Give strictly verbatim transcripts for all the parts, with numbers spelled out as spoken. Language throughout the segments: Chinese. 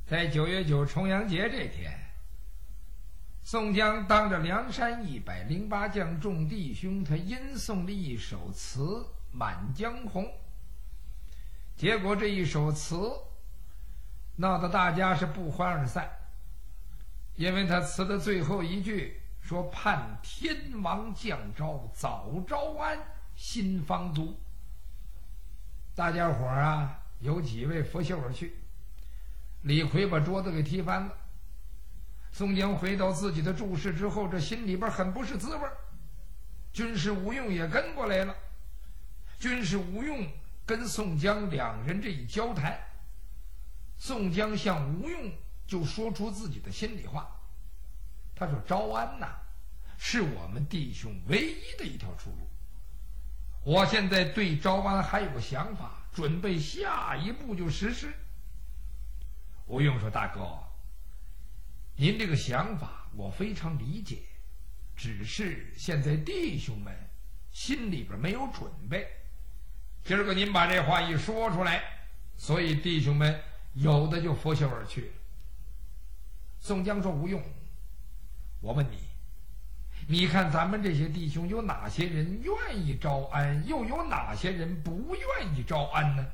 在九月九重阳节这天，宋江当着梁山一百零八将众弟兄，他吟诵了一首词《满江红》。结果这一首词闹得大家是不欢而散，因为他词的最后一句说：“盼天王降诏，早招安，新方都。”大家伙儿啊，有几位拂袖而去。李逵把桌子给踢翻了。宋江回到自己的住室之后，这心里边很不是滋味。军师吴用也跟过来了。军师吴用跟宋江两人这一交谈，宋江向吴用就说出自己的心里话。他说：“招安呐，是我们弟兄唯一的一条出路。我现在对招安还有个想法，准备下一步就实施。”吴用说：“大哥，您这个想法我非常理解，只是现在弟兄们心里边没有准备。今儿个您把这话一说出来，所以弟兄们有的就拂袖而去了。”宋江说：“吴用，我问你，你看咱们这些弟兄有哪些人愿意招安，又有哪些人不愿意招安呢？”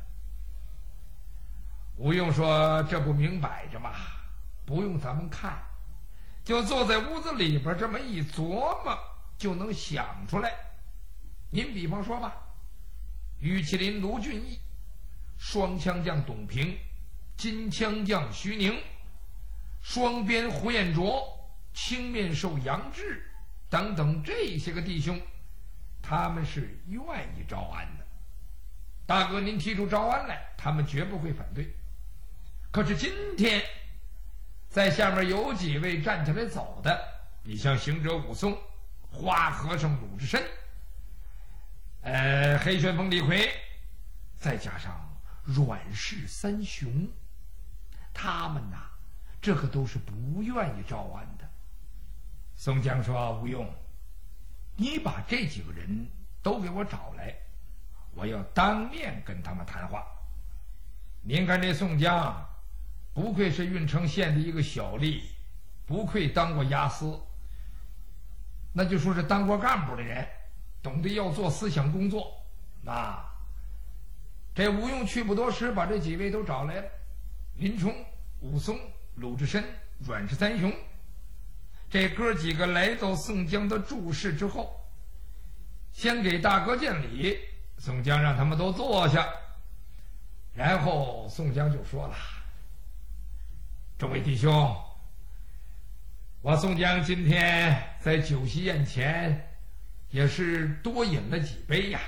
吴用说：“这不明摆着吗？不用咱们看，就坐在屋子里边这么一琢磨，就能想出来。您比方说吧，玉麒麟卢俊义，双枪将董平，金枪将徐宁，双鞭胡彦卓，青面兽杨志等等这些个弟兄，他们是愿意招安的。大哥您提出招安来，他们绝不会反对。可是今天在下面有几位站起来走的，你像行者武松、花和尚鲁智深，呃，黑旋风李逵，再加上阮氏三雄，他们呐，这可都是不愿意招安的。宋江说：“吴用，你把这几个人都给我找来，我要当面跟他们谈话。您看这宋江，不愧是郓城县的一个小吏，不愧当过押司，那就说是当过干部的人，懂得要做思想工作。那这吴用去不多时，把这几位都找来了，林冲、武松、鲁智深、阮氏三雄。这哥几个来到宋江的住室之后，先给大哥见礼，宋江让他们都坐下，然后宋江就说了：“众位弟兄，我宋江今天在酒席宴前也是多饮了几杯呀，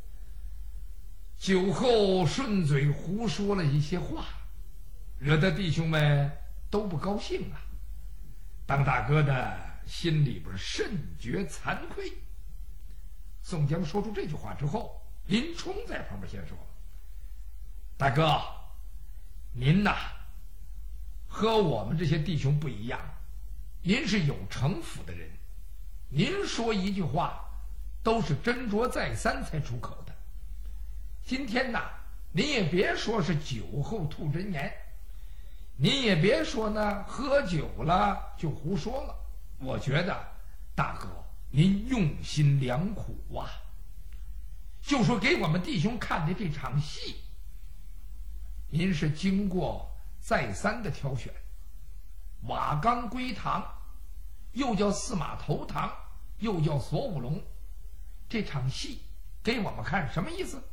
酒后顺嘴胡说了一些话，惹得弟兄们都不高兴啊。当大哥的心里边甚觉惭愧。”宋江说出这句话之后，林冲在旁边先说：“大哥，您呐和我们这些弟兄不一样，您是有城府的人，您说一句话都是斟酌再三才出口的。今天呐，您也别说是酒后吐真言，您也别说呢喝酒了就胡说了。我觉得大哥您用心良苦啊，就说给我们弟兄看的这场戏，您是经过再三的挑选。瓦岗归堂，又叫四马投堂，又叫锁五龙，这场戏给我们看什么意思？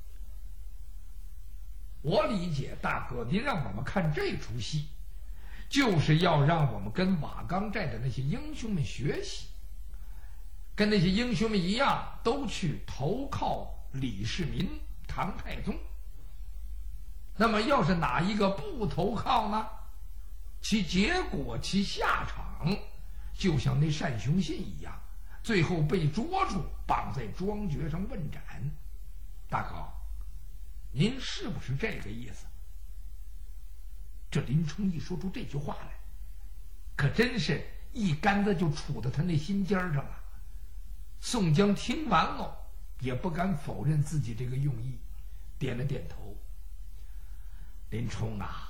我理解大哥您让我们看这出戏，就是要让我们跟瓦岗寨的那些英雄们学习，跟那些英雄们一样，都去投靠李世民、唐太宗。那么要是哪一个不投靠呢？其结果其下场就像那单雄信一样，最后被捉住，绑在庄橛上问斩。大哥您是不是这个意思？这林冲一说出这句话来，可真是一竿子就杵到他那心尖上了。宋江听完了也不敢否认自己这个用意，点了点头。林冲啊，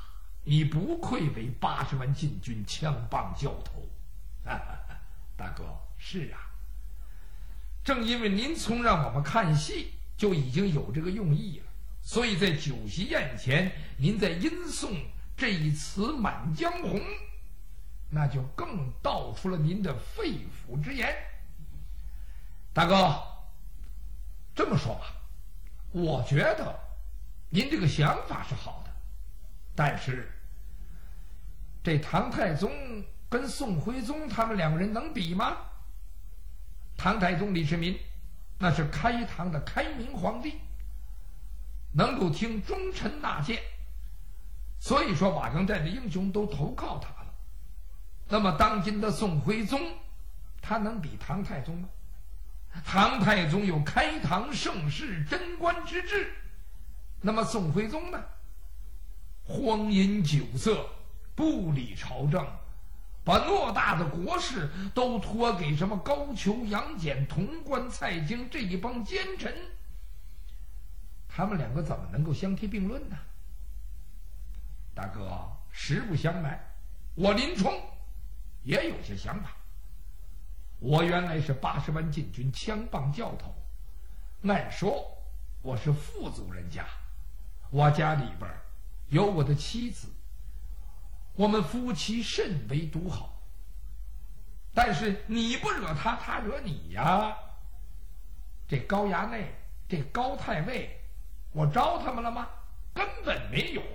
你不愧为八十万禁军枪棒教头。大哥，是啊，正因为您从让我们看戏就已经有这个用意了，所以在酒席宴前您在吟诵这一词《满江红》，那就更道出了您的肺腑之言。大哥，这么说吧，我觉得您这个想法是好的，但是这唐太宗跟宋徽宗他们两个人能比吗？唐太宗李世民那是开唐的开明皇帝，能够听忠臣纳谏，所以说瓦岗寨的英雄都投靠他了。那么当今的宋徽宗，他能比唐太宗吗？唐太宗有开唐盛世贞观之治，那么宋徽宗呢？荒淫酒色，不理朝政，把偌大的国事都托给什么高俅、杨戬、潼关、蔡京这一帮奸臣，他们两个怎么能够相提并论呢？大哥，实不相瞒，我林冲也有些想法。我原来是八十万禁军枪棒教头，按说我是富族人家，我家里边有我的妻子，我们夫妻甚为独好。但是你不惹他，他惹你呀。这高衙内，这高太尉，我招他们了吗？根本没有。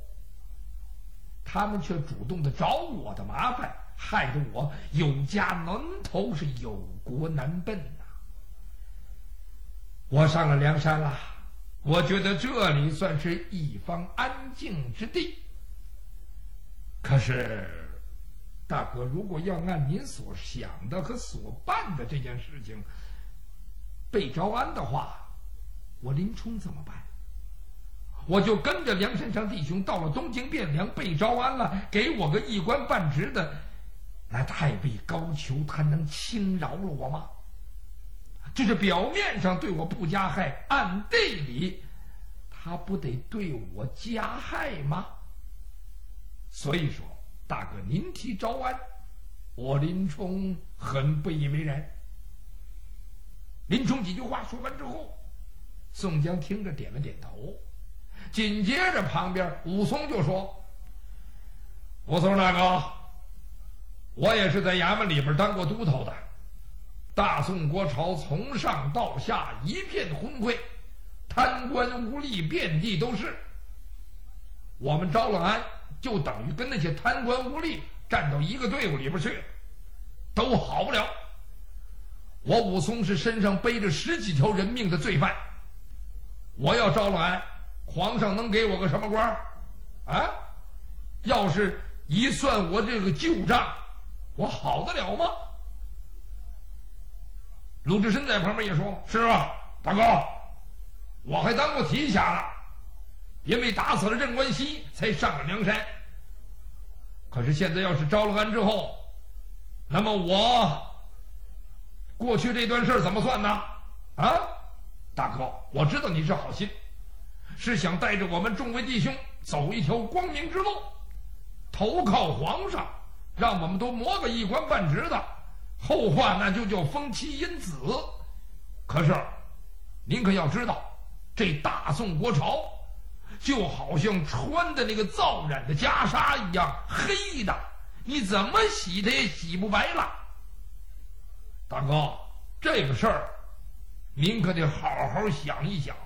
他们却主动的找我的麻烦，害得我有家难投，是有国难奔呐、啊。我上了梁山了，我觉得这里算是一方安静之地。可是大哥，如果要按您所想的和所办的这件事情被招安的话，我林冲怎么办？我就跟着梁山上弟兄到了东京汴梁，被招安了，给我个一官半职的，那太尉高俅他能轻饶了我吗？就是表面上对我不加害，暗地里他不得对我加害吗？所以说，大哥您提招安，我林冲很不以为然。林冲几句话说完之后，宋江听着点了点头。紧接着旁边武松就说：“武松大哥，我也是在衙门里边当过都头的。大宋国朝从上到下一片昏聩，贪官污吏遍地都是。我们招了安，就等于跟那些贪官污吏站到一个队伍里边去，都好不了。我武松是身上背着十几条人命的罪犯，我要招了安，皇上能给我个什么官啊？要是一算我这个旧账，我好得了吗？”鲁智深在旁边也说：“是啊，大哥，我还当过提辖呢，因为打死了任关西才上了梁山。可是现在要是招了安之后，那么我过去这段事怎么算呢？啊，大哥，我知道你是好心，是想带着我们众位弟兄走一条光明之路，投靠皇上，让我们都磨个一官半职的，后话那就叫封妻荫子。可是您可要知道，这大宋国朝就好像穿的那个皂染的袈裟一样黑的，你怎么洗它也洗不白了。大哥，这个事儿您可得好好想一想。”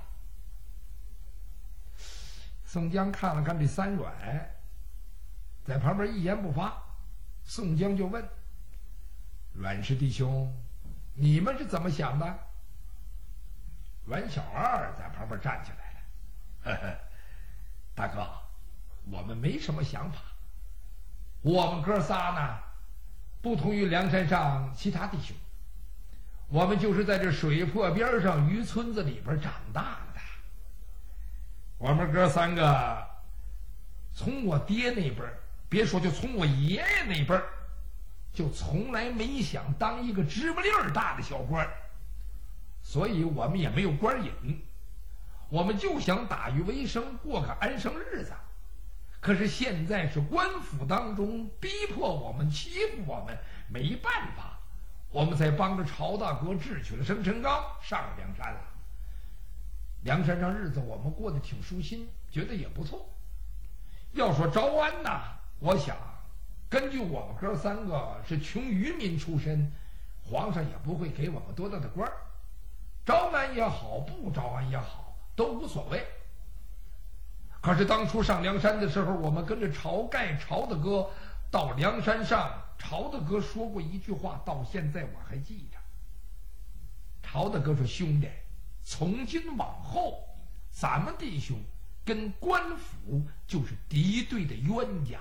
宋江看了看这三阮，在旁边一言不发。宋江就问：“阮氏弟兄，你们是怎么想的？”阮小二在旁边站起来了：“呵呵，大哥，我们没什么想法。我们哥仨呢，不同于梁山上其他弟兄，我们就是在这水泊边上渔村子里边长大了的。我们哥三个从我爹那辈儿，别说就从我爷爷那辈儿，就从来没想当一个芝麻粒儿大的小官，所以我们也没有官瘾，我们就想打鱼为生，过个安生日子。 可是现在是官府当中逼迫我们、欺负我们，没办法，我们才帮着曹大哥智取了生辰纲，上了梁山了。梁山上日子我们过得挺舒心，觉得也不错。要说招安呐，我想根据我们哥三个是穷渔民出身，皇上也不会给我们多大的官儿，招安也好，不招安也好，都无所谓。可是当初上梁山的时候，我们跟着晁盖晁大哥到梁山上，晁大哥说过一句话，到现在我还记着。晁大哥说：“兄弟，从今往后，咱们弟兄跟官府就是敌对的冤家。”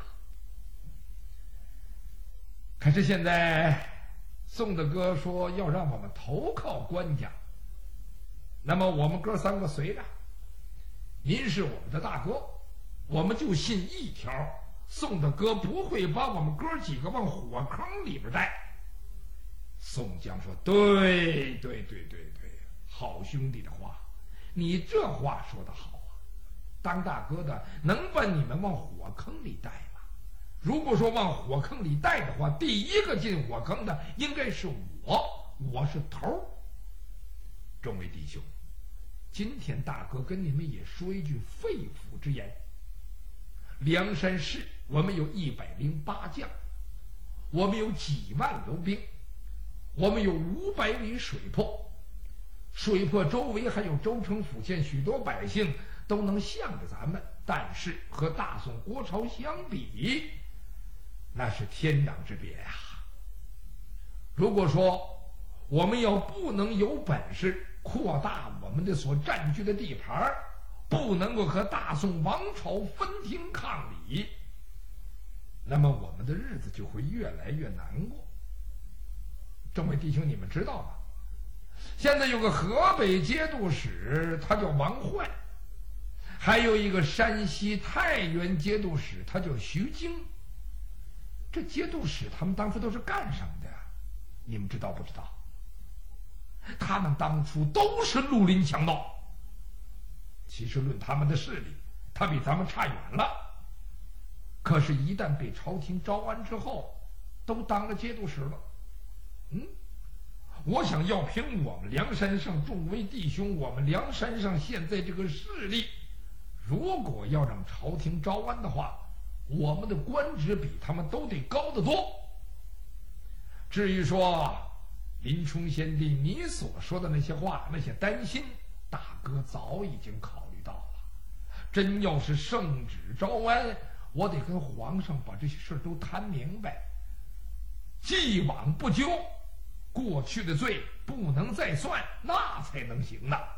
可是现在宋大哥说要让我们投靠官家，那么我们哥三个随着。您是我们的大哥，我们就信一条，宋大哥不会把我们哥几个往火坑里边带。宋江说：“对对对对对，好兄弟的话，你这话说得好啊！当大哥的能把你们往火坑里带吗？如果说往火坑里带的话，第一个进火坑的应该是我，我是头。众位弟兄，今天大哥跟你们也说一句肺腑之言。梁山市我们有一百零八将，我们有几万流兵，我们有五百里水泊，水泊周围还有州城府县，许多百姓都能向着咱们，但是和大宋国朝相比，那是天壤之别呀、啊。如果说我们要不能有本事扩大我们的所占据的地盘，不能够和大宋王朝分庭抗礼，那么我们的日子就会越来越难过。众位弟兄，你们知道吗？现在有个河北节度使，他叫王焕，还有一个山西太原节度使，他叫徐经。这节度使他们当初都是干什么的？你们知道不知道？他们当初都是绿林强盗。其实论他们的势力，他比咱们差远了。可是，一旦被朝廷招安之后，都当了节度使了。嗯，我想要凭我们梁山上众位弟兄，我们梁山上现在这个势力，如果要让朝廷招安的话，我们的官职比他们都得高得多。至于说林冲贤弟你所说的那些话，那些担心，大哥早已经考虑到了。真要是圣旨招安，我得跟皇上把这些事都谈明白，既往不咎，过去的罪不能再算，那才能行呢。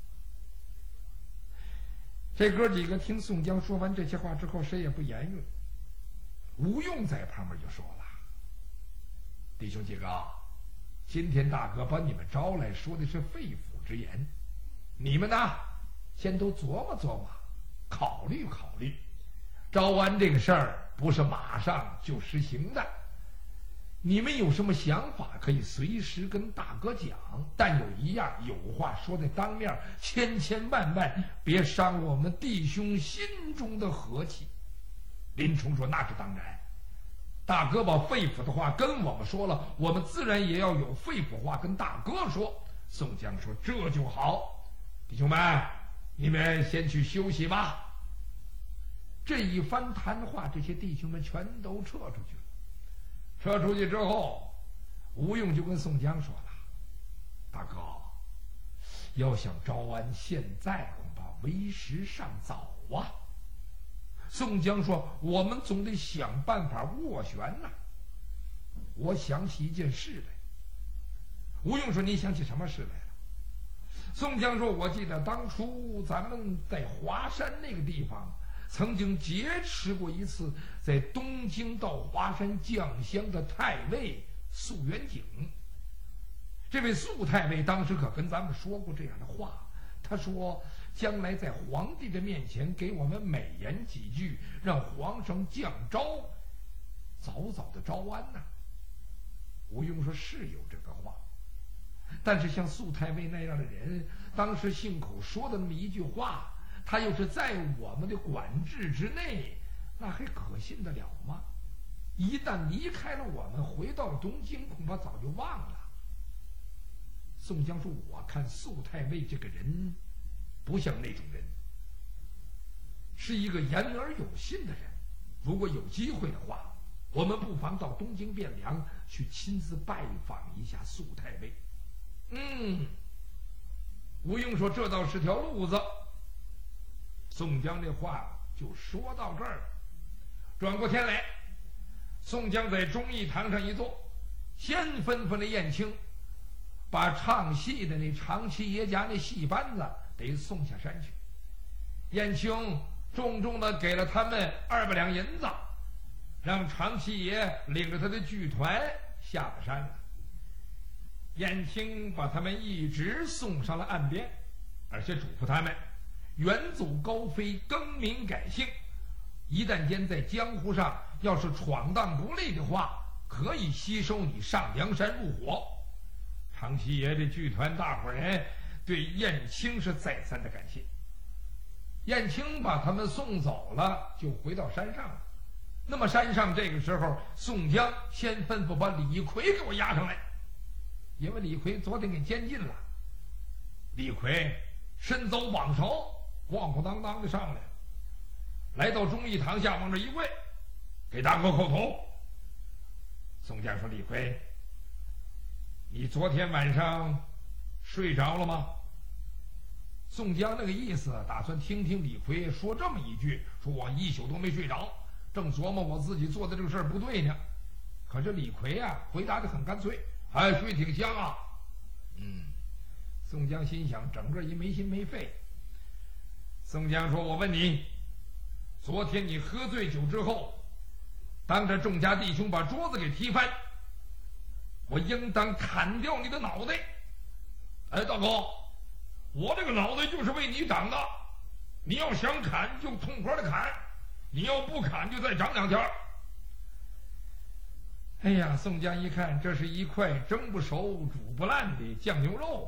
这哥几个听宋江说完这些话之后，谁也不言语。吴用在旁边就说了：“弟兄几个，今天大哥把你们招来，说的是肺腑之言，你们呢，先都琢磨琢磨，考虑考虑。招安这个事儿不是马上就实行的，你们有什么想法可以随时跟大哥讲，但有一样，有话说在当面，千千万万别伤我们弟兄心中的和气。”林冲说：“那是当然，大哥把肺腑的话跟我们说了，我们自然也要有肺腑话跟大哥说。”宋江说：“这就好，弟兄们，你们先去休息吧。”这一番谈话，这些弟兄们全都撤出去了。撤出去之后，吴用就跟宋江说了：“大哥，要想招安，现在恐怕为时尚早啊。”宋江说：“我们总得想办法斡旋呐。”我想起一件事来。吴用说：“你想起什么事来了？”宋江说：“我记得当初咱们在华山那个地方，曾经劫持过一次在东京到华山降香的太尉素元景。这位素太尉当时可跟咱们说过这样的话，他说将来在皇帝的面前给我们美言几句，让皇上降诏，早早的招安呐、啊。”吴用说：“是有这个话，但是像素太尉那样的人，当时信口说的那么一句话，他又是在我们的管制之内， 那还可信得了吗？一旦离开了我们，回到了东京，恐怕早就忘了。宋江说：“我看宿太尉这个人，不像那种人，是一个言而有信的人。如果有机会的话，我们不妨到东京汴梁去亲自拜访一下宿太尉。”嗯，吴用说：“这倒是条路子。”宋江这话就说到这儿了。转过天来，宋江在忠义堂上一坐，先吩咐了燕青，把唱戏的那长七爷家那戏班子得送下山去。燕青重重的给了他们二百两银子，让长七爷领着他的剧团下了山了。燕青把他们一直送上了岸边，而且嘱咐他们远走高飞，更名改姓，一旦间在江湖上要是闯荡不利的话，可以吸收你上梁山入伙。长七爷这剧团大伙人对燕青是再三的感谢。燕青把他们送走了，就回到山上了。那么山上这个时候，宋江先吩咐把李逵给我押上来，因为李逵昨天给监禁了。李逵身走榜首，咣咣当当的上来了，来到忠义堂下，往这一跪，给大哥叩头。宋江说：“李逵，你昨天晚上睡着了吗？”宋江那个意思，打算听听李逵说这么一句，说我一宿都没睡着，正琢磨我自己做的这个事儿不对呢。可是李逵啊，回答得很干脆：“哎，睡挺香啊。”嗯，宋江心想，整个一没心没肺。宋江说：“我问你，昨天你喝醉酒之后，当着众家弟兄把桌子给踢翻，我应当砍掉你的脑袋。哎，大哥，我这个脑袋就是为你长的，你要想砍就痛快的砍，你要不砍就再长两天。”哎呀，宋江一看，这是一块蒸不熟煮不烂的酱牛肉啊。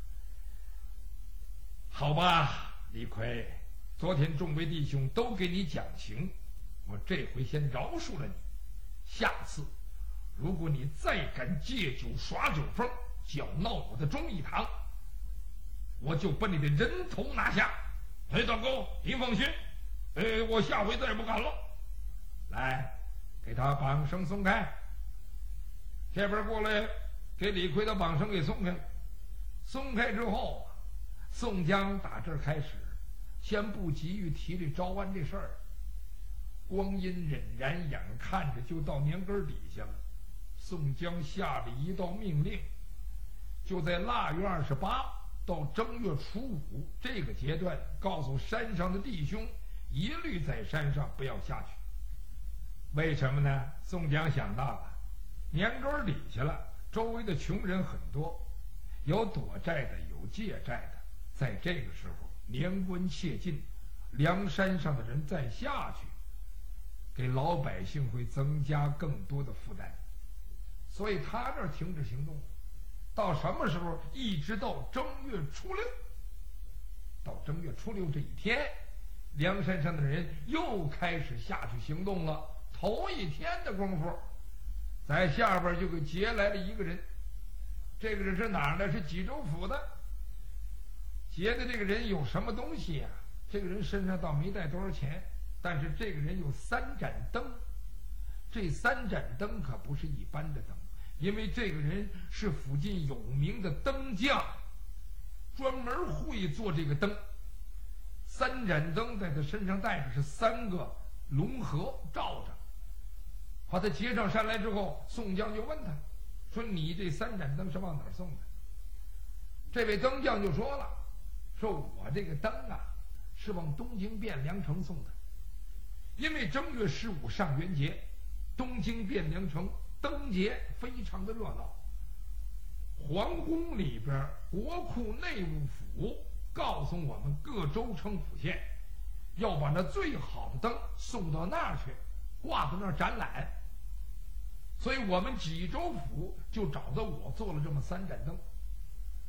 好吧，李逵，昨天众位弟兄都给你讲情，我这回先饶恕了你。下次如果你再敢借酒耍酒疯，搅闹我的忠义堂，我就把你的人头拿下。哎，大哥，您放心，哎，我下回再也不敢了。来，给他绑绳松开。这边过来，给李逵的绑绳给松开了。松开之后，宋江打这儿开始，先不急于提这招安这事儿，光阴荏苒，眼看着就到年根底下了。宋江下了一道命令，就在腊月二十八到正月初五这个阶段，告诉山上的弟兄，一律在山上不要下去。为什么呢？宋江想到了，年根底下了，周围的穷人很多，有躲债的，有借债的，在这个时候年关切近，梁山上的人再下去，给老百姓会增加更多的负担，所以他这儿停止行动，到什么时候？一直到正月初六。到正月初六这一天，梁山上的人又开始下去行动了。头一天的功夫，在下边就给劫来了一个人。这个人是哪儿的？是济州府的。劫的这个人有什么东西呀、啊？这个人身上倒没带多少钱，但是这个人有三盏灯。这三盏灯可不是一般的灯，因为这个人是附近有名的灯匠，专门会做这个灯。三盏灯在他身上带着是三个龙盒罩着。把他劫上山来之后，宋江就问他说：“你这三盏灯是往哪儿送的？”这位灯匠就说了：“说我这个灯啊，是往东京汴梁城送的。因为正月十五上元节，东京汴梁城灯节非常的热闹。皇宫里边国库内务府告诉我们各州城府县，要把那最好的灯送到那儿去，挂在那儿展览。所以我们济州府就找到我做了这么三盏灯。”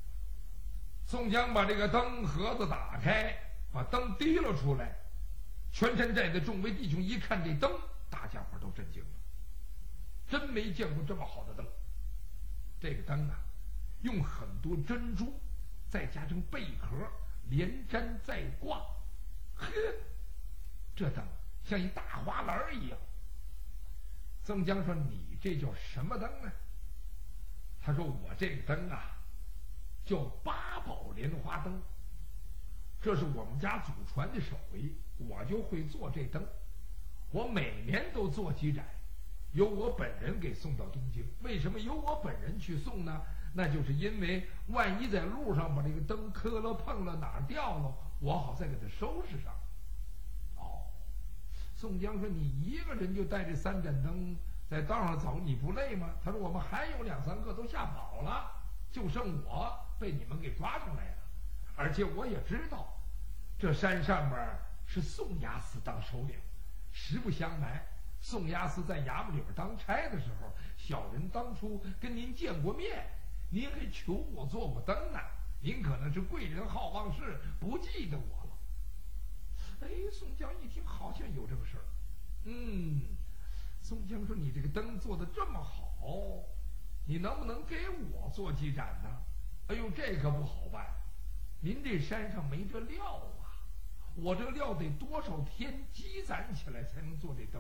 宋江把这个灯盒子打开，把灯提了出来， 全山寨的众位弟兄一看这灯，大家伙都震惊了，真没见过这么好的灯。这个灯啊，用很多珍珠，再加上贝壳连粘再挂，呵，这灯像一大花篮一样。宋江说：“你这叫什么灯呢？”他说：“我这个灯啊，叫八宝莲花灯。这是我们家祖传的手艺，我就会做这灯。我每年都做几盏，由我本人给送到东京。为什么由我本人去送呢？那就是因为万一在路上把这个灯磕了碰了，哪儿掉了，我好再给它收拾上。”哦，宋江说：“你一个人就带这三盏灯在道上走，你不累吗？”他说：“我们还有两三个都吓跑了，就剩我被你们给抓上来了。而且我也知道，这山上边是宋押司当首领。实不相瞒，宋押司在衙门里边当差的时候，小人当初跟您见过面，您还求我做过灯呢。您可能是贵人好忘事，不记得我了。”哎，宋江一听，好像有这个事儿。嗯，宋江说：“你这个灯做的这么好，你能不能给我做几盏呢？”“哎呦，这可不好办，您这山上没这料啊，我这料得多少天积攒起来才能做这灯。”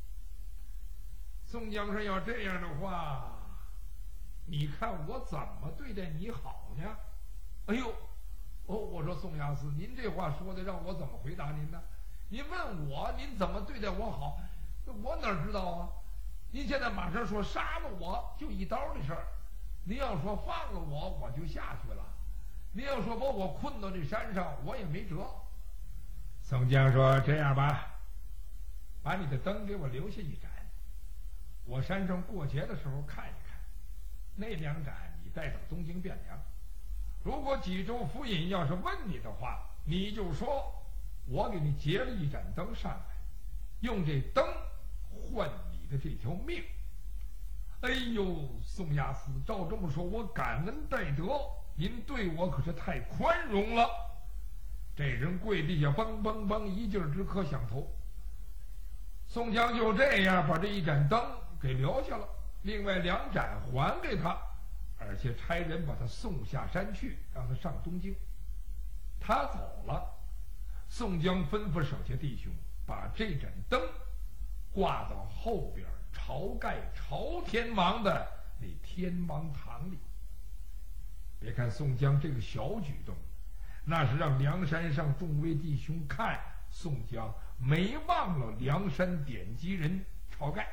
宋江说：“要这样的话，你看我怎么对待你好呢？”“哎呦，哦，我说宋押司，您这话说的让我怎么回答您呢？您问我您怎么对待我好，我哪知道啊？您现在马上说杀了我就一刀的事儿，您要说放了我我就下去了，您要说把我困到这山上我也没辙。”宋江说：“这样吧，把你的灯给我留下一盏，我山上过节的时候看一看，那两盏你带到东京汴梁。如果济州府尹要是问你的话，你就说我给你结了一盏灯上来，用这灯换你的这条命。”哎呦，宋押司，照这么说，我感恩戴德，您对我可是太宽容了。这人跪地下梆梆梆一劲儿直磕响头。宋江就这样把这一盏灯给留下了，另外两盏还给他，而且差人把他送下山去，让他上东京。他走了，宋江吩咐手下弟兄把这盏灯挂到后边晁盖朝天王的那天王堂里。别看宋江这个小举动，那是让梁山上众位弟兄看宋江没忘了梁山点击人晁盖，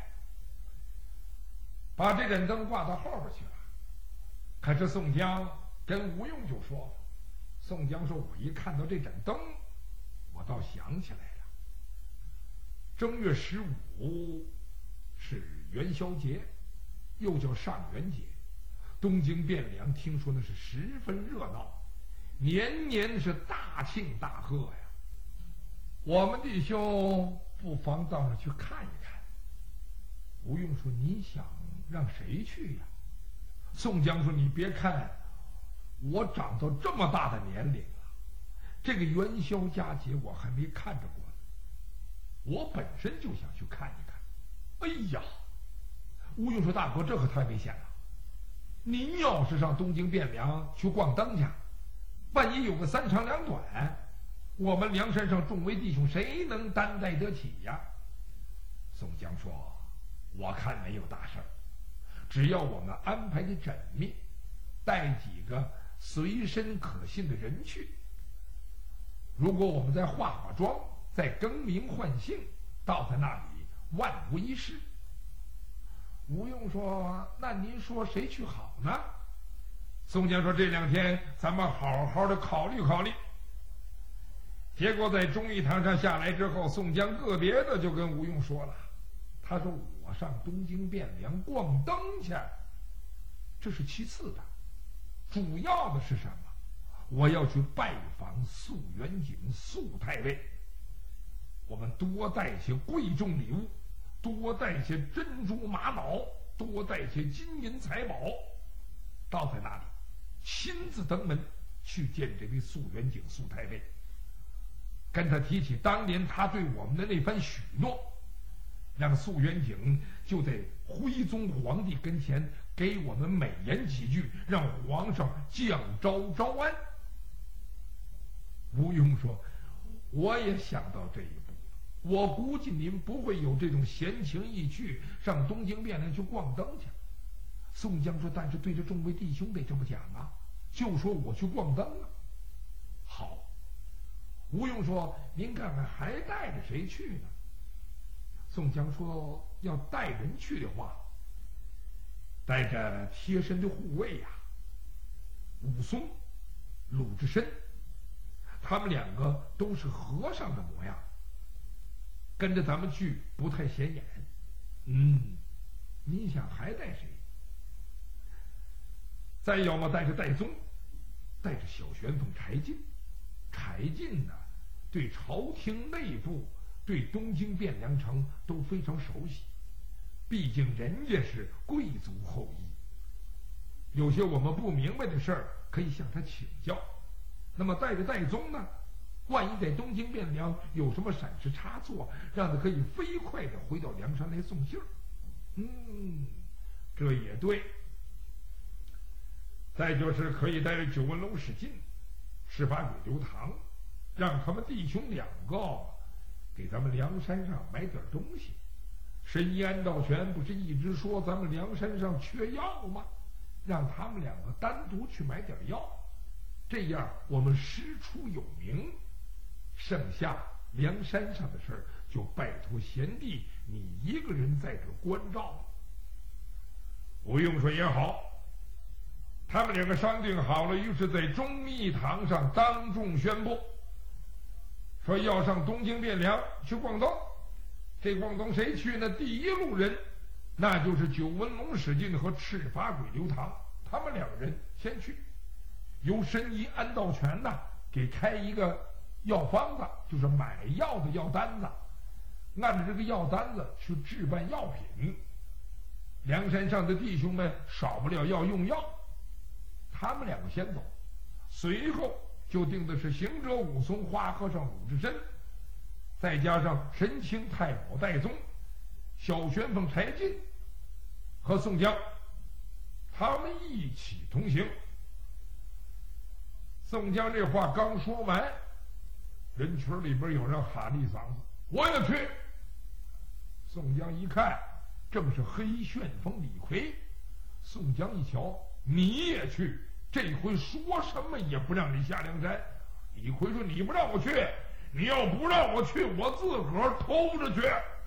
把这盏灯挂到后边去了。可是宋江跟吴用就说了，宋江说：“我一看到这盏灯，我倒想起来了，正月十五是元宵节，又叫上元节，东京汴梁听说那是十分热闹，年年是大庆大贺呀。我们弟兄不妨到那去看一看。”吴用说：“你想让谁去呀？”宋江说：“你别看我长到这么大的年龄了，这个元宵佳节我还没看着过呢，我本身就想去看一看。”哎呀，吴用说：“大哥，这可太危险了！您要是上东京汴梁去逛灯去，万一有个三长两短，我们梁山上众位弟兄谁能担待得起呀？”宋江说：“我看没有大事儿，只要我们安排的缜密，带几个随身可信的人去，如果我们再化化妆，再更名换姓，到他那里万无一失。”吴用说：“那您说谁去好呢？”宋江说：“这两天咱们好好的考虑考虑。”结果在忠义堂上下来之后，宋江个别的就跟吴用说了，他说：“我上东京汴梁逛灯去，这是其次的，主要的是什么？我要去拜访肃元景肃太尉，我们多带些贵重礼物，多带些珍珠玛瑙，多带些金银财宝，到在那里亲自登门去见这位肃元景肃太尉。” 跟他提起当年他对我们的那番许诺，让肃元景就在徽宗皇帝跟前给我们美言几句，让皇上降诏招安。吴用说：“我也想到这一步，我估计您不会有这种闲情逸趣上东京汴梁去逛灯去。”宋江说：“但是对着众位弟兄得这么讲啊，就说我去逛灯啊。”好，吴用说：“您看看还带着谁去呢？”宋江说：“要带人去的话，带着贴身的护卫呀、啊，武松、鲁智深，他们两个都是和尚的模样，跟着咱们去不太显眼。嗯，您想还带谁？再要么带着戴宗，带着小旋风柴进。柴进呢，对朝廷内部、对东京汴梁城都非常熟悉，毕竟人家是贵族后裔，有些我们不明白的事儿可以向他请教。那么带着戴宗呢，万一在东京汴梁有什么闪失差错，让他可以飞快地回到梁山来送信儿。嗯，这也对。再就是可以带着九纹龙史进、赤发鬼刘唐，让他们弟兄两个给咱们梁山上买点东西。神医安道全不是一直说咱们梁山上缺药吗？让他们两个单独去买点药，这样我们师出有名，剩下梁山上的事儿就拜托贤弟你一个人在这关照了。吴用说也好。他们两个商定好了，于是在忠义堂上当众宣布，说要上东京汴梁去逛灯。这逛灯谁去呢？第一路人那就是九纹龙史进和赤发鬼刘唐，他们两人先去，由神医安道全呢给开一个药方子，就是买药的药单子，按照这个药单子去置办药品。梁山上的弟兄们少不了要用药，他们两个先走，随后就定的是行者武松、花和尚鲁智深，再加上神清太保戴宗、小旋风柴进和宋江，他们一起同行。宋江这话刚说完，人群里边有人喊了一嗓子：“我也去！”宋江一看，正是黑旋风李逵。宋江一瞧，你也去，这回说什么也不让你下梁山。李逵说：“你不让我去，你要不让我去，我自个儿偷着去。”